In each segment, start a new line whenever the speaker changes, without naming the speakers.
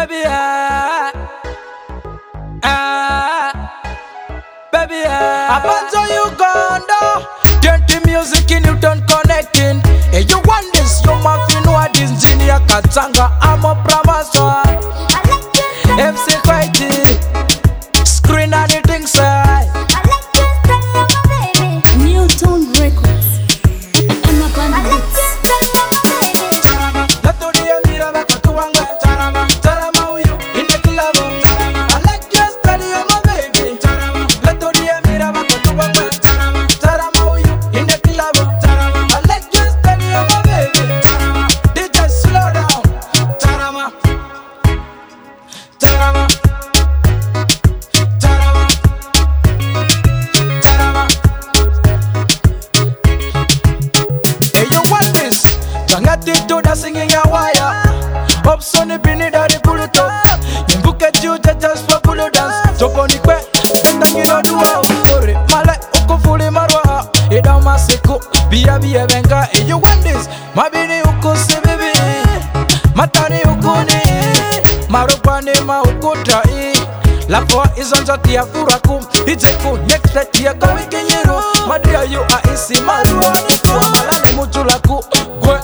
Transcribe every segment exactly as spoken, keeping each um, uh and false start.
Baby, ah, ah, baby, ah. Abanzo Uganda, twenty music in Newton connecting. Hey, you want this? You must know this. Engineer Katanga, I'm a promisor. M C Quality, screen anything, sir.
Newton Records. I'm a bandit.
To the singing a wire up sunny bini da the pull it up. You book at you just for pull dance. Jump on the que, thank you do well. Ore mala uko fully marwa. Ida masiko biya biya benga. E you want this? Mabini uko se baby. Matani uko ni marupane ma uko trai. La foi is on jatia furakum. It's a cool next let ya go weekend. Madia you are isi marwa. Kwa malale mujulaku. Gwe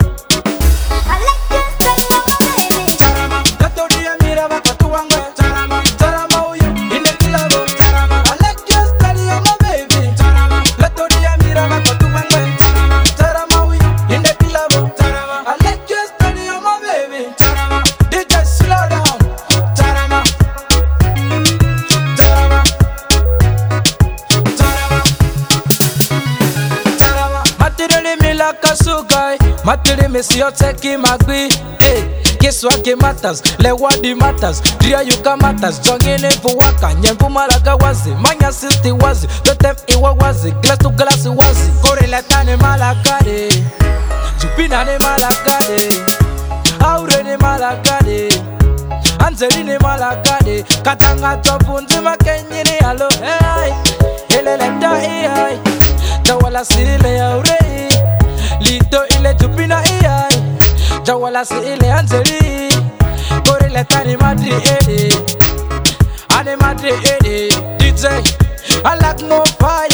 Kasugai, matiri misi yoteki magbi. Eh, Kiswa ke matters, le wadi matters. Dria yuka matters, jongine fuwaka. Nyempu malaga wazi, manya sisti wazi. Totem iwa wazi, glass to glass wazi. Kore letane malakade, Jupina ne malakade, Aure ne malakade, Anzeli ne malakade. Katanga topunzi makenyi ni alo. Hey, hele leta hey, Jawala sile aure. Lito ile Jupina iyai, Jawala si ile Anzeli. Kore letani madri ede, ane madri ede. D J, I like more fire.